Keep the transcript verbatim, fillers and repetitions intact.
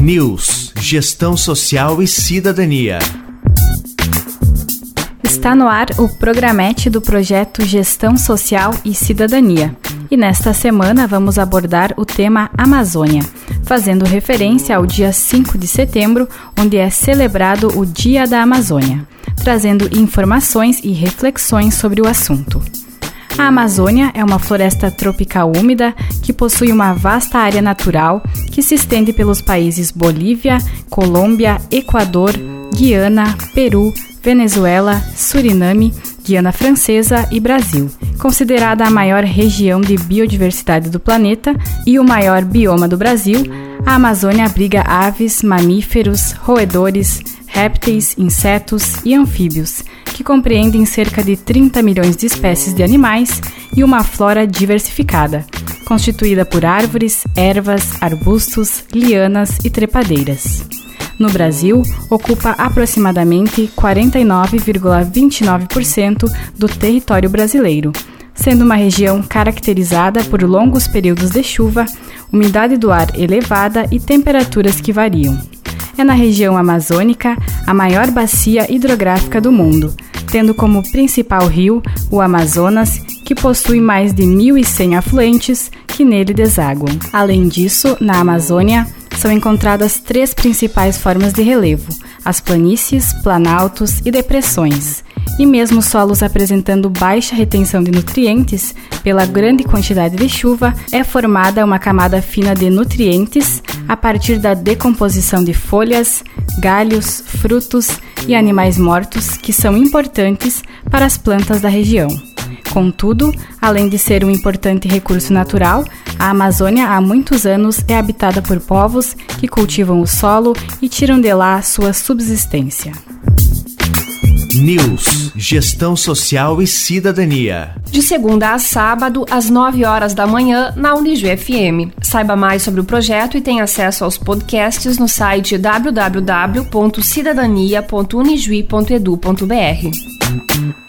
News, Gestão Social e Cidadania. Está no ar o Programete do projeto Gestão Social e Cidadania. E nesta semana vamos abordar o tema Amazônia, fazendo referência ao dia cinco de setembro, onde é celebrado o Dia da Amazônia, trazendo informações e reflexões sobre o assunto. A Amazônia é uma floresta tropical úmida que possui uma vasta área natural que se estende pelos países Bolívia, Colômbia, Equador, Guiana, Peru, Venezuela, Suriname, Guiana Francesa e Brasil. Considerada a maior região de biodiversidade do planeta e o maior bioma do Brasil, a Amazônia abriga aves, mamíferos, roedores, répteis, insetos e anfíbios, que compreendem cerca de trinta milhões de espécies de animais e uma flora diversificada, constituída por árvores, ervas, arbustos, lianas e trepadeiras. No Brasil, ocupa aproximadamente quarenta e nove vírgula vinte e nove por cento do território brasileiro, sendo uma região caracterizada por longos períodos de chuva, umidade do ar elevada e temperaturas que variam. É na região amazônica a maior bacia hidrográfica do mundo, tendo como principal rio o Amazonas, que possui mais de mil e cem afluentes que nele desaguam. Além disso, na Amazônia, são encontradas três principais formas de relevo: as planícies, planaltos e depressões. E mesmo solos apresentando baixa retenção de nutrientes, pela grande quantidade de chuva, é formada uma camada fina de nutrientes a partir da decomposição de folhas, galhos, frutos e animais mortos que são importantes para as plantas da região. Contudo, além de ser um importante recurso natural, a Amazônia há muitos anos é habitada por povos que cultivam o solo e tiram de lá sua subsistência. News, Gestão Social e Cidadania. De segunda a sábado, às nove horas da manhã, na Unijuí F M. Saiba mais sobre o projeto e tenha acesso aos podcasts no site w w w ponto cidadania ponto unijuí ponto edu ponto b r.